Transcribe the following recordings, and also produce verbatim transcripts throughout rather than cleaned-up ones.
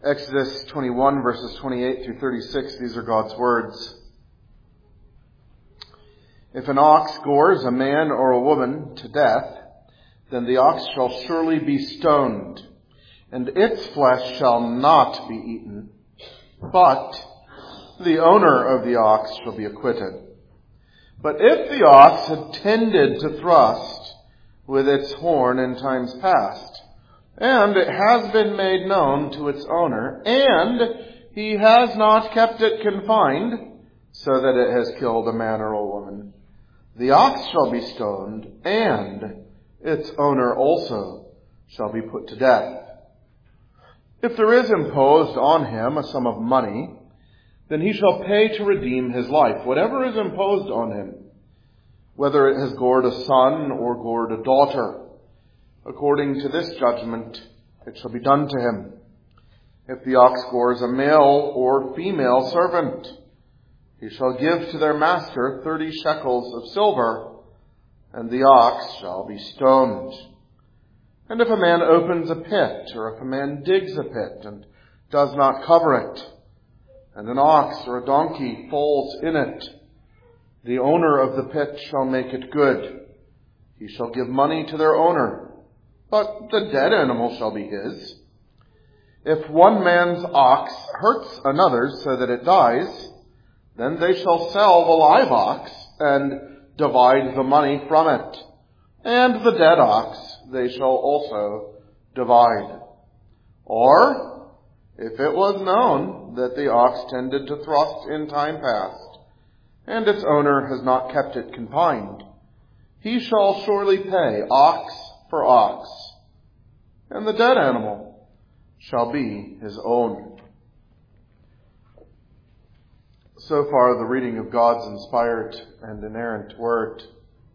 Exodus twenty-one, verses twenty-eight through thirty-six, these are God's words. If an ox gores a man or a woman to death, then the ox shall surely be stoned, and its flesh shall not be eaten, but the owner of the ox shall be acquitted. But if the ox had tended to thrust with its horn in times past, and it has been made known to its owner, and he has not kept it confined, so that it has killed a man or a woman, the ox shall be stoned, and its owner also shall be put to death. If there is imposed on him a sum of money, then he shall pay to redeem his life, whatever is imposed on him, whether it has gored a son or gored a daughter. According to this judgment, it shall be done to him. If the ox gores a male or female servant, he shall give to their master thirty shekels of silver, and the ox shall be stoned. And if a man opens a pit, or if a man digs a pit and does not cover it, and an ox or a donkey falls in it, the owner of the pit shall make it good. He shall give money to their owner, but the dead animal shall be his. If one man's ox hurts another's so that it dies, then they shall sell the live ox and divide the money from it. And the dead ox they shall also divide. Or, if it was known that the ox tended to thrust in time past, and its owner has not kept it confined, he shall surely pay ox for ox, and the dead animal shall be his own. So far, the reading of God's inspired and inerrant word.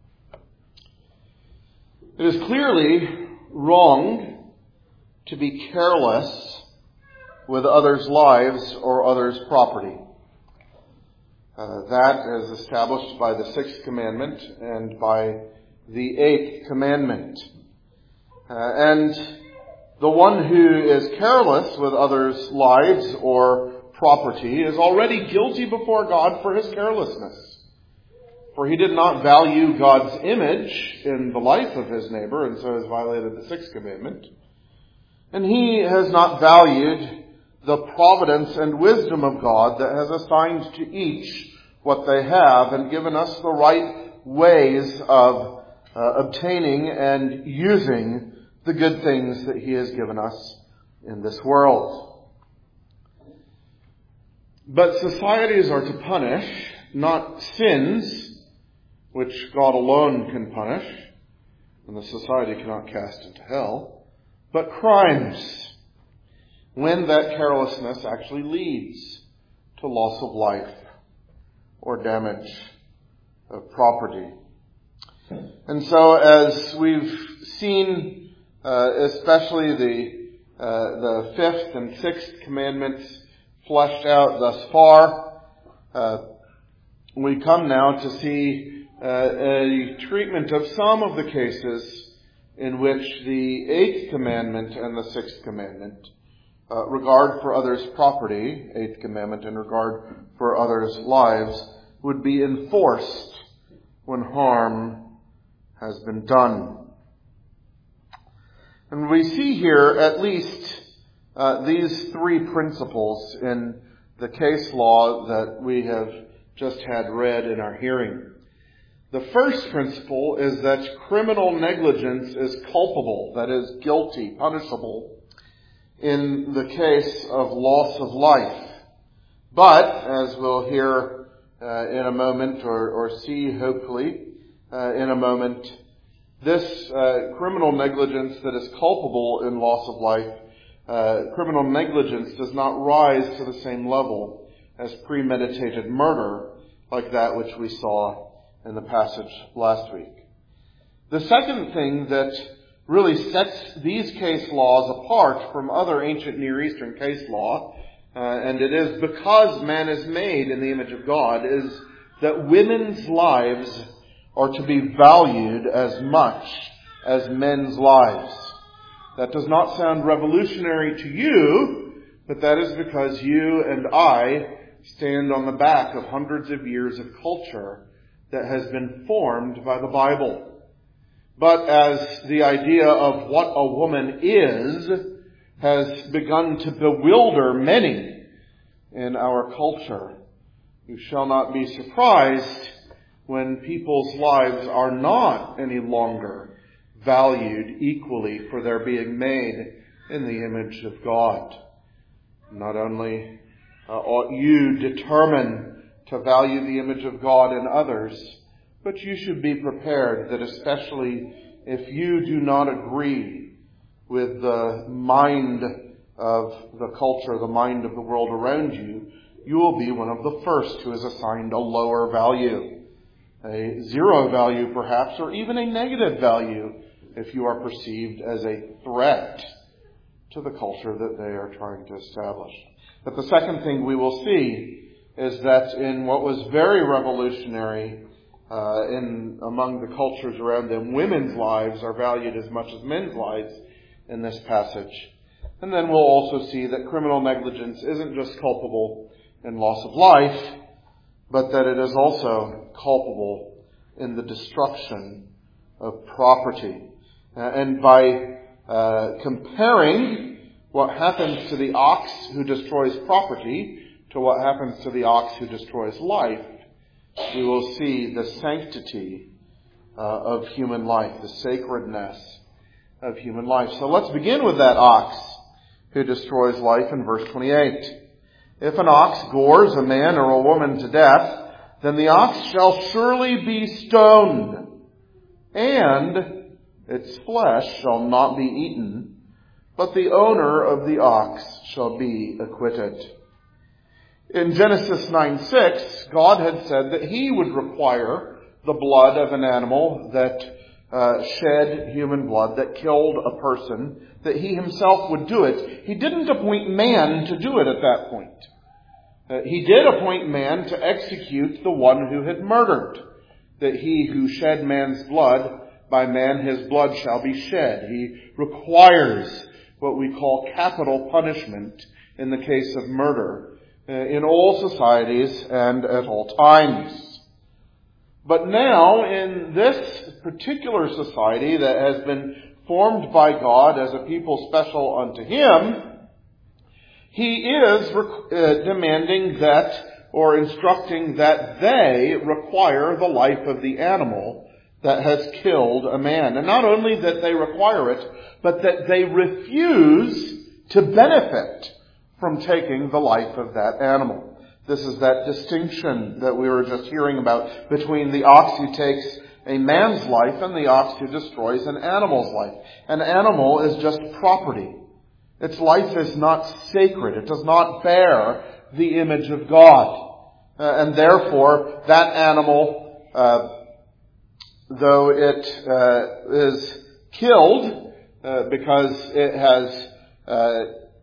It is clearly wrong to be careless with others' lives or others' property. Uh, that is established by the sixth commandment and by the eighth commandment. Uh, and the one who is careless with others' lives or property is already guilty before God for his carelessness. For he did not value God's image in the life of his neighbor, and so has violated the sixth commandment. And he has not valued the providence and wisdom of God that has assigned to each what they have and given us the right ways of uh, obtaining and using the good things that he has given us in this world. But societies are to punish not sins, which God alone can punish, and the society cannot cast into hell, but crimes, when that carelessness actually leads to loss of life or damage of property. And so, as we've seen, uh, especially the uh, the fifth and sixth commandments fleshed out thus far, uh, we come now to see uh, a treatment of some of the cases in which the eighth commandment and the sixth commandment, uh, regard for others' property, eighth commandment, and regard for others' lives, would be enforced when harm has been done. And we see here at least uh, these three principles in the case law that we have just had read in our hearing. The first principle is that criminal negligence is culpable, that is, guilty, punishable, in the case of loss of life. But, as we'll hear uh, in a moment, or, or see hopefully uh, in a moment, this uh, criminal negligence that is culpable in loss of life, uh, criminal negligence does not rise to the same level as premeditated murder, like that which we saw in the passage last week. The second thing that really sets these case laws apart from other ancient Near Eastern case law, uh, and it is because man is made in the image of God, is that women's lives are to be valued as much as men's lives. That does not sound revolutionary to you, but that is because you and I stand on the back of hundreds of years of culture that has been formed by the Bible. But as the idea of what a woman is has begun to bewilder many in our culture, you shall not be surprised when people's lives are not any longer valued equally for their being made in the image of God. Not only uh, ought you determine to value the image of God in others, but you should be prepared that especially if you do not agree with the mind of the culture, the mind of the world around you, you will be one of the first who is assigned a lower value, a zero value perhaps, or even a negative value if you are perceived as a threat to the culture that they are trying to establish. But the second thing we will see is that in what was very revolutionary uh, in among the cultures around them, women's lives are valued as much as men's lives in this passage. And then we'll also see that criminal negligence isn't just culpable in loss of life, but that it is also culpable in the destruction of property. Uh, and by uh, comparing what happens to the ox who destroys property to what happens to the ox who destroys life, we will see the sanctity uh, of human life, the sacredness of human life. So let's begin with that ox who destroys life in verse twenty-eight. If an ox gores a man or a woman to death, then the ox shall surely be stoned, and its flesh shall not be eaten, but the owner of the ox shall be acquitted. In Genesis nine six, God had said that he would require the blood of an animal that uh, shed human blood, that killed a person, that he himself would do it. He didn't appoint man to do it at that point. Uh, he did appoint man to execute the one who had murdered, that he who shed man's blood, by man his blood shall be shed. He requires what we call capital punishment in the case of murder uh, in all societies and at all times. But now, in this particular society that has been formed by God as a people special unto him, he is uh, demanding that, or instructing that they require the life of the animal that has killed a man. And not only that they require it, but that they refuse to benefit from taking the life of that animal. This is that distinction that we were just hearing about between the ox who takes a man's life and the ox who destroys an animal's life. An animal is just property. Its life is not sacred. It does not bear the image of God. Uh, and therefore, that animal, uh, though it uh, is killed uh, because it has, uh,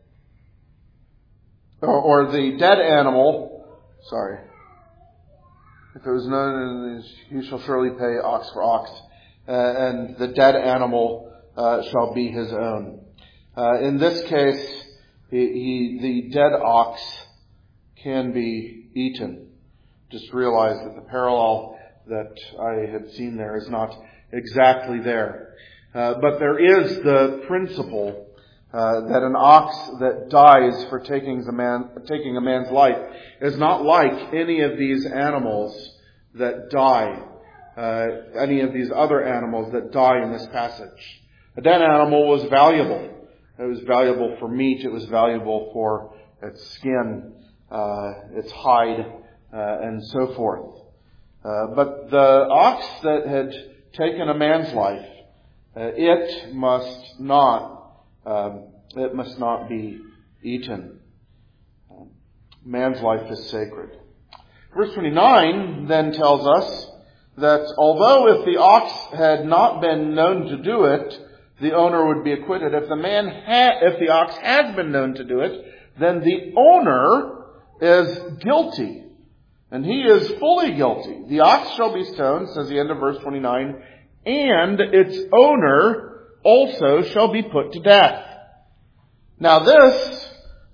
or, or the dead animal, sorry, if it was known, he shall surely pay ox for ox, uh, and the dead animal uh, shall be his own. Uh, in this case, he, he, the dead ox can be eaten. Just realize that the parallel that I had seen there is not exactly there. Uh, but there is the principle uh, that an ox that dies for taking a, man, taking a man's life is not like any of these animals that die, uh, any of these other animals that die in this passage. A dead animal was valuable. It was valuable for meat. It was valuable for its skin, uh, its hide, uh, and so forth. Uh, but the ox that had taken a man's life, uh, it must not, um, it must not be eaten. Um, man's life is sacred. Verse twenty-nine then tells us that although if the ox had not been known to do it, the owner would be acquitted. If the man ha- if the ox has been known to do it, then the owner is guilty. And he is fully guilty. The ox shall be stoned, says the end of verse twenty-nine, and its owner also shall be put to death. Now this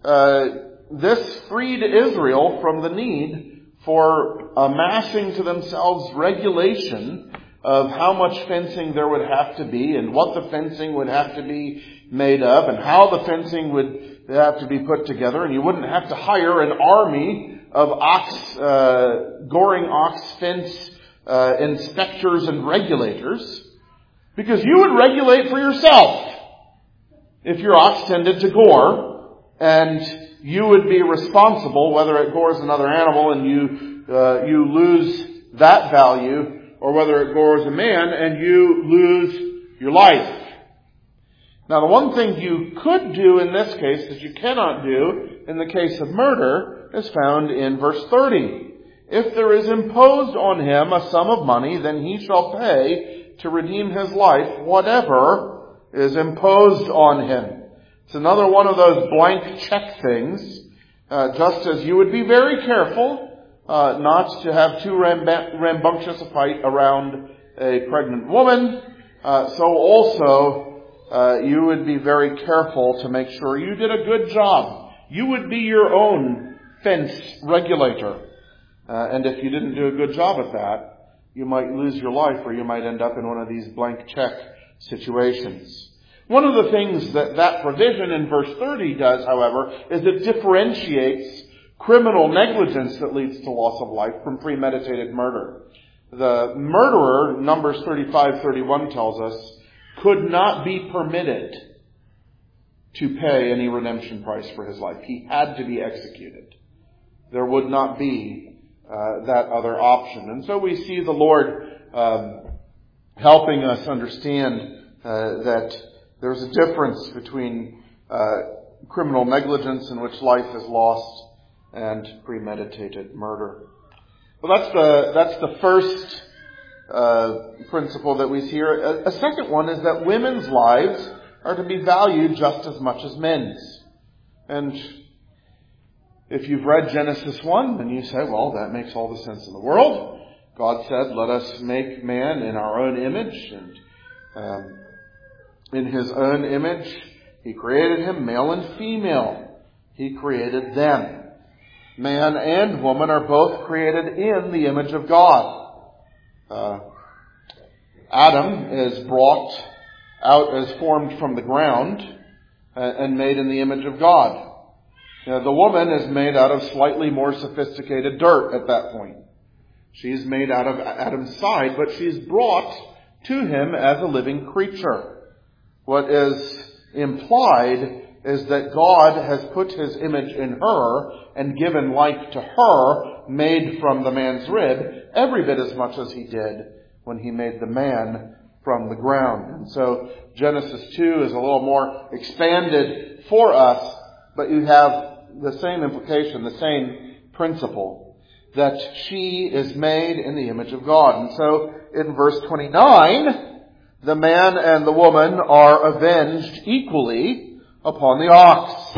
uh, this freed Israel from the need for amassing to themselves regulation of how much fencing there would have to be and what the fencing would have to be made of and how the fencing would have to be put together. And you wouldn't have to hire an army of ox, uh, goring ox fence uh, inspectors and regulators, because you would regulate for yourself if your ox tended to gore, and you would be responsible whether it gores another animal and you uh, you lose that value, or whether it gores a man and you lose your life. Now, the one thing you could do in this case that you cannot do in the case of murder is found in verse thirty. If there is imposed on him a sum of money, then he shall pay to redeem his life whatever is imposed on him. It's another one of those blank check things, uh, just as you would be very careful uh, not to have too ramb- rambunctious a fight around a pregnant woman, uh, so also uh, you would be very careful to make sure you did a good job. You would be your own fence regulator. Uh, and if you didn't do a good job at that, you might lose your life, or you might end up in one of these blank check situations. One of the things that that provision in verse thirty does, however, is it differentiates criminal negligence that leads to loss of life from premeditated murder. The murderer, Numbers thirty-five thirty-one tells us, could not be permitted to pay any redemption price for his life. He had to be executed. There would not be uh, that other option. And so we see the Lord um, helping us understand uh, that there's a difference between uh, criminal negligence in which life is lost and premeditated murder. Well, that's the that's the first uh, principle that we see here. A, a second one is that women's lives are to be valued just as much as men's. And if you've read Genesis one, then you say, well, that makes all the sense in the world. God said, let us make man in our own image, and um, in his own image he created him, male and female. He created them. Man and woman are both created in the image of God. Uh, Adam is brought out as formed from the ground and made in the image of God. You know, the woman is made out of slightly more sophisticated dirt at that point. She's made out of Adam's side, but she's brought to him as a living creature. What is implied is that God has put his image in her and given life to her, made from the man's rib, every bit as much as he did when he made the man from the ground. And so Genesis two is a little more expanded for us, but you have the same implication, the same principle, that she is made in the image of God. And so in verse twenty-nine, the man and the woman are avenged equally upon the ox.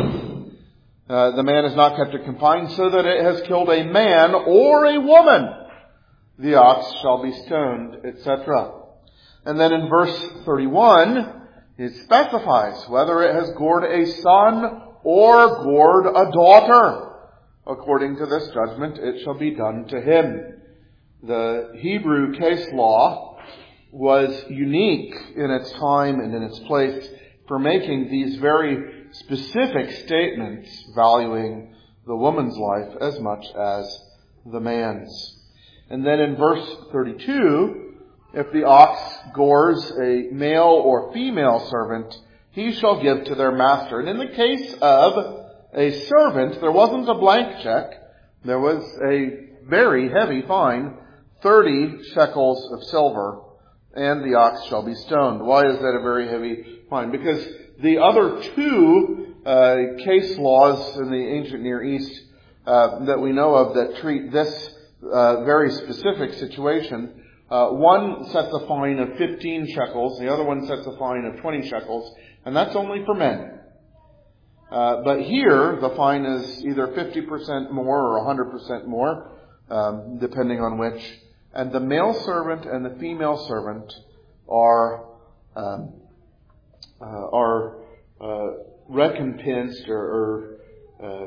Uh, the man is not kept confined so that it has killed a man or a woman. The ox shall be stoned, et cetera. And then in verse thirty-one, it specifies whether it has gored a son or gored a daughter. According to this judgment, it shall be done to him. The Hebrew case law was unique in its time and in its place for making these very specific statements, valuing the woman's life as much as the man's. And then in verse thirty-two, if the ox gores a male or female servant, he shall give to their master. And in the case of a servant, there wasn't a blank check. There was a very heavy fine, thirty shekels of silver, and the ox shall be stoned. Why is that a very heavy fine? Because the other two uh, case laws in the ancient Near East uh, that we know of that treat this uh, very specific situation, uh, one sets a fine of fifteen shekels, the other one sets a fine of twenty shekels, and that's only for men. Uh, but here, the fine is either fifty percent more or one hundred percent more, um, depending on which. And the male servant and the female servant are um, uh, are uh, recompensed or, or uh,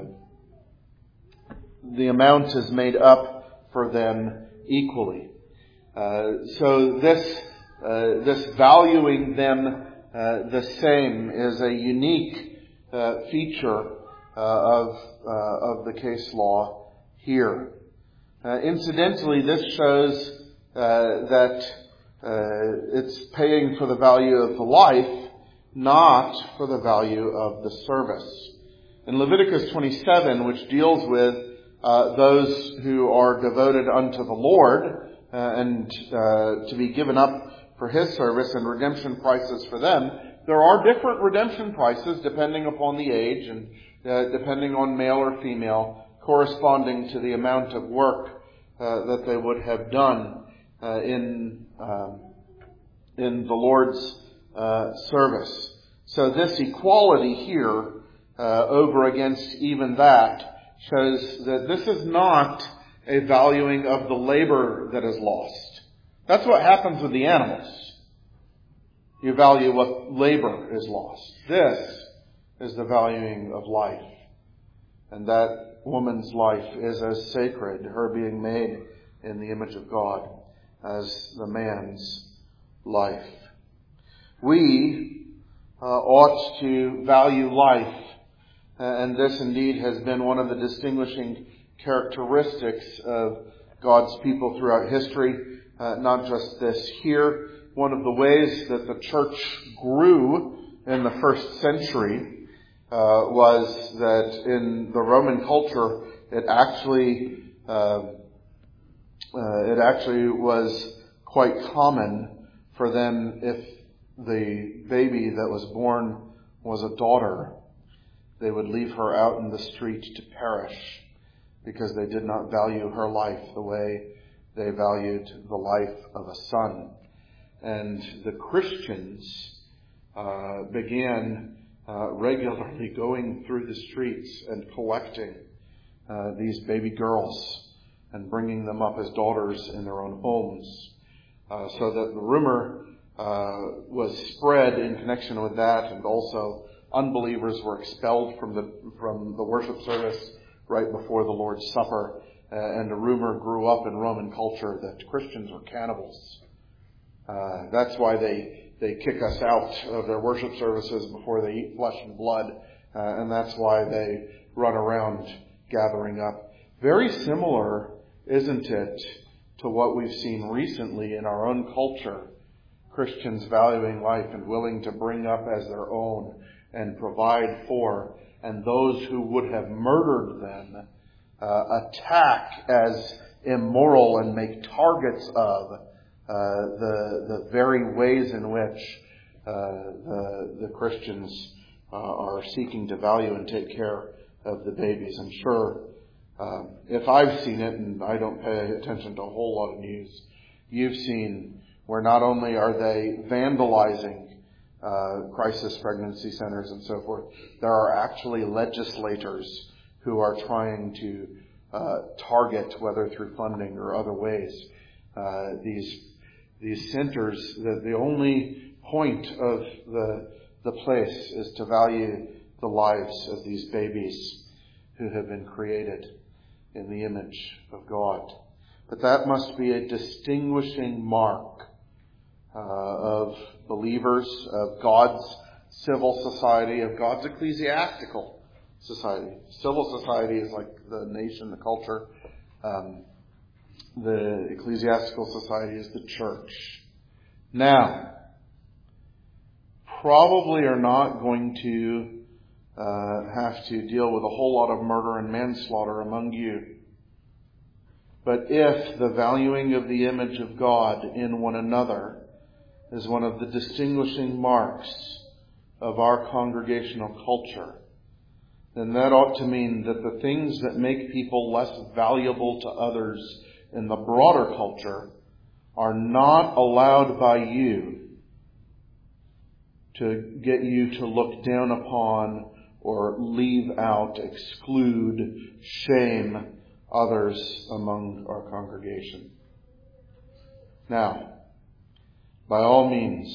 the amount is made up for them equally. Uh, so this uh, this valuing them uh, the same is a unique uh, feature uh, of uh, of the case law here. Uh, incidentally, this shows uh, that uh, it's paying for the value of the life, not for the value of the service. In Leviticus twenty-seven, which deals with uh, those who are devoted unto the Lord uh, and uh, to be given up for His service and redemption prices for them, there are different redemption prices depending upon the age and uh, depending on male or female, corresponding to the amount of work uh, that they would have done uh, in um, in the Lord's uh, service. So this equality here uh, over against even that shows that this is not a valuing of the labor that is lost. That's what happens with the animals. You value what labor is lost. This is the valuing of life. And that woman's life is as sacred, her being made in the image of God, as the man's life. We uh, ought to value life, uh, and this indeed has been one of the distinguishing characteristics of God's people throughout history, uh, not just this here. One of the ways that the church grew in the first century uh, was that in the Roman culture, it actually uh, uh, it actually was quite common for them, if the baby that was born was a daughter, they would leave her out in the street to perish because they did not value her life the way they valued the life of a son. And the Christians uh, began uh, regularly going through the streets and collecting uh, these baby girls and bringing them up as daughters in their own homes, uh, so that the rumor uh, was spread in connection with that, and also unbelievers were expelled from the from the worship service right before the Lord's Supper, uh, and a rumor grew up in Roman culture that Christians were cannibals. Uh, that's why they, they kick us out of their worship services before they eat flesh and blood. Uh, and that's why they run around gathering up. Very similar, isn't it, to what we've seen recently in our own culture. Christians valuing life and willing to bring up as their own and provide for. And those who would have murdered them uh, attack as immoral and make targets of Uh, the the very ways in which uh, the, the Christians uh, are seeking to value and take care of the babies. I'm sure um, if I've seen it, and I don't pay attention to a whole lot of news, you've seen where not only are they vandalizing uh, crisis pregnancy centers and so forth, there are actually legislators who are trying to uh, target, whether through funding or other ways, uh, these These centers, that the only point of the the place is to value the lives of these babies who have been created in the image of God. But that must be a distinguishing mark uh, of believers, of God's civil society, of God's ecclesiastical society. Civil society is like the nation, the culture. Um, The ecclesiastical society is the church. Now, probably are not going to uh, have to deal with a whole lot of murder and manslaughter among you. But if the valuing of the image of God in one another is one of the distinguishing marks of our congregational culture, then that ought to mean that the things that make people less valuable to others in the broader culture are not allowed by you to get you to look down upon or leave out, exclude, shame others among our congregation. Now, by all means,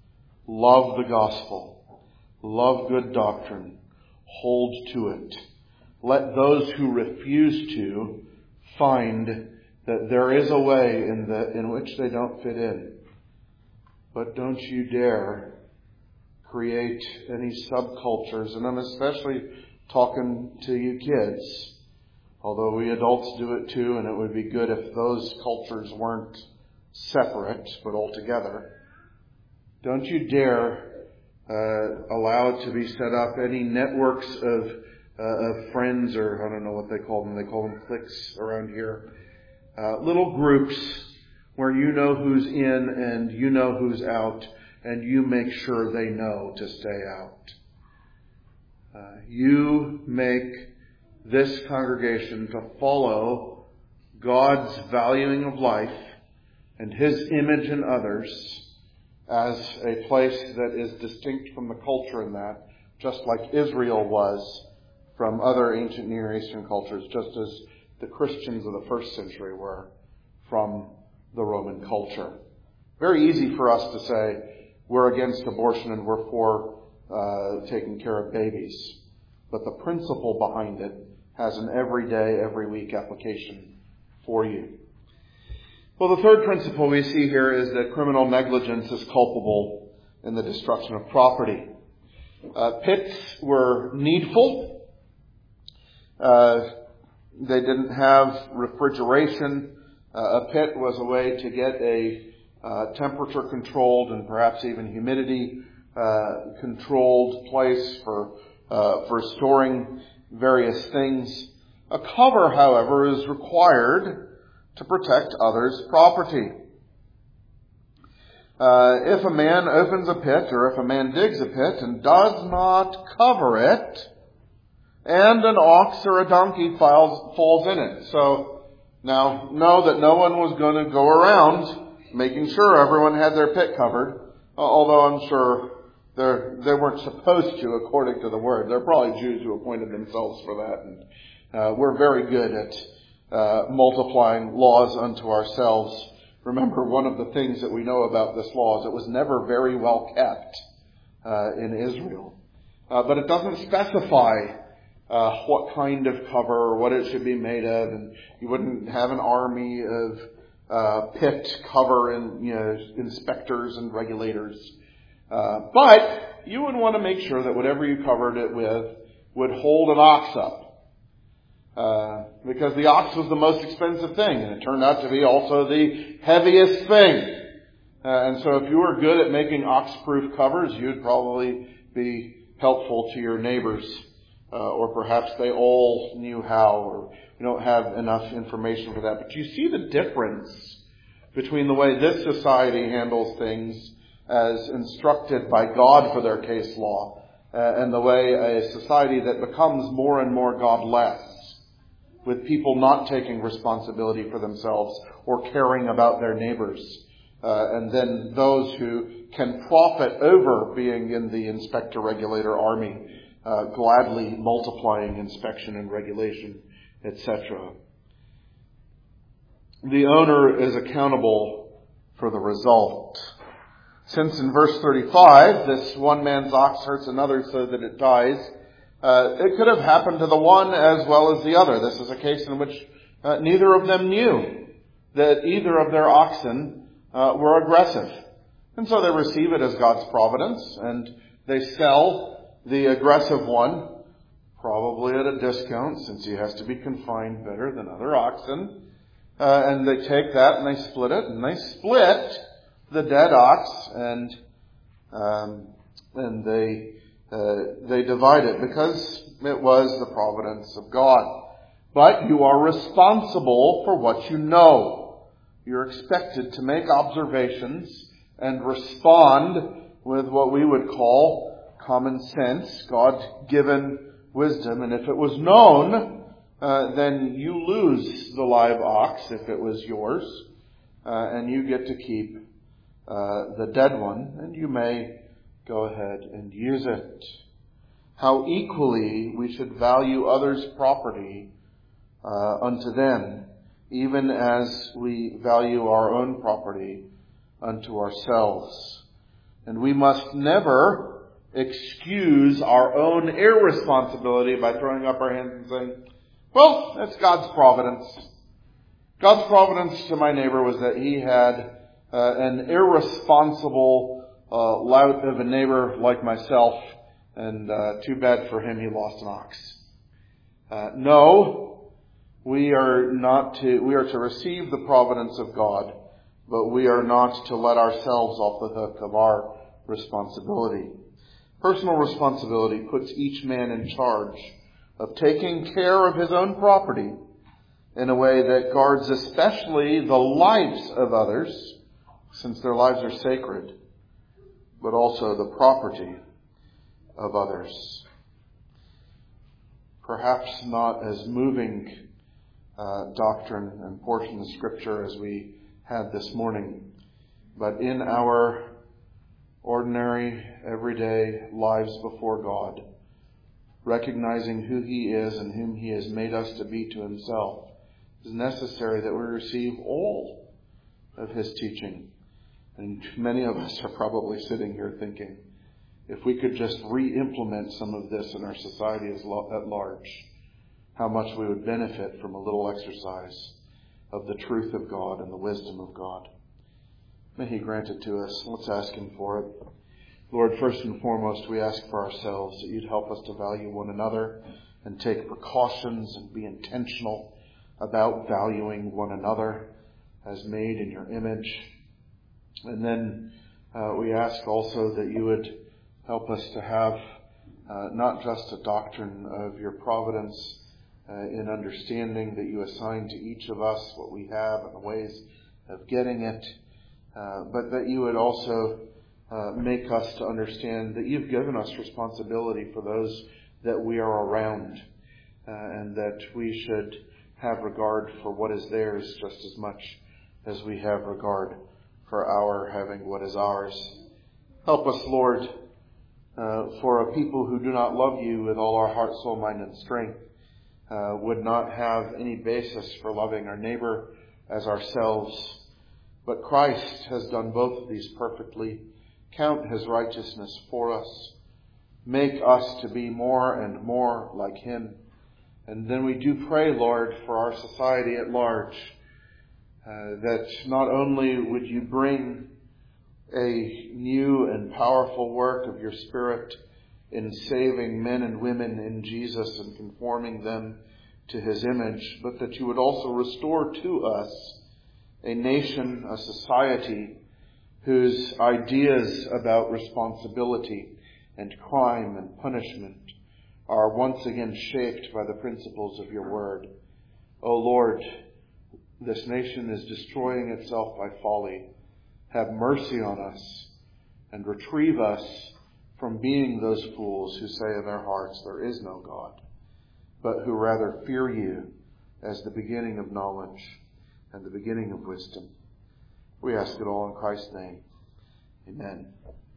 love the gospel, love good doctrine, hold to it, let those who refuse to find that there is a way in the in which they don't fit in. But don't you dare create any subcultures, and I'm especially talking to you kids, although we adults do it too, and it would be good if those cultures weren't separate, but all together. Don't you dare uh, allow it to be set up any networks of uh, of friends, or I don't know what they call them. They call them cliques around here. Uh, little groups where you know who's in and you know who's out, and you make sure they know to stay out. Uh, you make this congregation to follow God's valuing of life and His image in others as a place that is distinct from the culture in that, just like Israel was from other ancient Near Eastern cultures, just as the Christians of the first century were from the Roman culture. Very easy for us to say we're against abortion and we're for uh, taking care of babies. But the principle behind it has an everyday, every week application for you. Well, the third principle we see here is that criminal negligence is culpable in the destruction of property. Uh, pits were needful. Uh, they didn't have refrigeration. Uh, a pit was a way to get a uh, temperature-controlled and perhaps even humidity-controlled uh, place for uh, for storing various things. A cover, however, is required to protect others' property. Uh, if a man opens a pit, or if a man digs a pit and does not cover it, and an ox or a donkey falls, falls in it. So now know that no one was going to go around making sure everyone had their pit covered, uh, although I'm sure they're, they weren't supposed to according to the word. They're probably Jews who appointed themselves for that. And uh, we're very good at uh, multiplying laws unto ourselves. Remember, one of the things that we know about this law is it was never very well kept uh, in Israel. Uh, but it doesn't specify Uh, what kind of cover or what it should be made of, and you wouldn't have an army of uh, pit cover and you know inspectors and regulators. Uh, but you would want to make sure that whatever you covered it with would hold an ox up, uh, because the ox was the most expensive thing, and it turned out to be also the heaviest thing. Uh, and so, if you were good at making ox-proof covers, you'd probably be helpful to your neighbors. Uh, or perhaps they all knew how, or we don't have enough information for that. But you see the difference between the way this society handles things as instructed by God for their case law, uh, and the way a society that becomes more and more godless, with people not taking responsibility for themselves or caring about their neighbors. Uh, and then those who can profit over being in the inspector-regulator army, Uh, gladly multiplying inspection and regulation, et cetera. The owner is accountable for the result. Since in verse thirty-five, this one man's ox hurts another so that it dies, uh, it could have happened to the one as well as the other. This is a case in which uh, neither of them knew that either of their oxen uh, were aggressive. And so they receive it as God's providence, and they sell the aggressive one, probably at a discount, since he has to be confined better than other oxen. Uh, and they take that and they split it, and they split the dead ox, and um, and they uh, they divide it because it was the providence of God. But you are responsible for what you know. You're expected to make observations and respond with what we would call common sense, God-given wisdom. And if it was known, uh, then you lose the live ox if it was yours, uh, and you get to keep uh, the dead one, and you may go ahead and use it. How equally we should value others' property uh, unto them, even as we value our own property unto ourselves. And we must never excuse our own irresponsibility by throwing up our hands and saying, well, that's God's providence. God's providence to my neighbor was that he had uh, an irresponsible uh, lout of a neighbor like myself, and uh, too bad for him he lost an ox. Uh, no, we are not to, we are to receive the providence of God, but we are not to let ourselves off the hook of our responsibility. Personal responsibility puts each man in charge of taking care of his own property in a way that guards especially the lives of others, since their lives are sacred, but also the property of others. Perhaps not as moving uh, doctrine and portion of Scripture as we had this morning, but in our ordinary, everyday lives before God, recognizing who He is and whom He has made us to be to Himself, it is necessary that we receive all of His teaching. And many of us are probably sitting here thinking, if we could just re-implement some of this in our society at large, how much we would benefit from a little exercise of the truth of God and the wisdom of God. May He grant it to us. Let's ask Him for it. Lord, first and foremost, we ask for ourselves that You'd help us to value one another and take precautions and be intentional about valuing one another as made in Your image. And then uh, we ask also that You would help us to have uh, not just a doctrine of Your providence uh, in understanding that You assign to each of us what we have and the ways of getting it, uh, but that You would also uh, make us to understand that You've given us responsibility for those that we are around, uh, and that we should have regard for what is theirs just as much as we have regard for our having what is ours. Help us, Lord, uh, for a people who do not love You with all our heart, soul, mind, and strength, uh, would not have any basis for loving our neighbor as ourselves. But Christ has done both of these perfectly. Count His righteousness for us. Make us to be more and more like Him. And then we do pray, Lord, for our society at large, uh, that not only would You bring a new and powerful work of Your Spirit in saving men and women in Jesus and conforming them to His image, but that You would also restore to us a nation, a society whose ideas about responsibility and crime and punishment are once again shaped by the principles of Your word. O Lord, this nation is destroying itself by folly. Have mercy on us and retrieve us from being those fools who say in their hearts there is no God, but who rather fear You as the beginning of knowledge and the beginning of wisdom. We ask it all in Christ's name. Amen.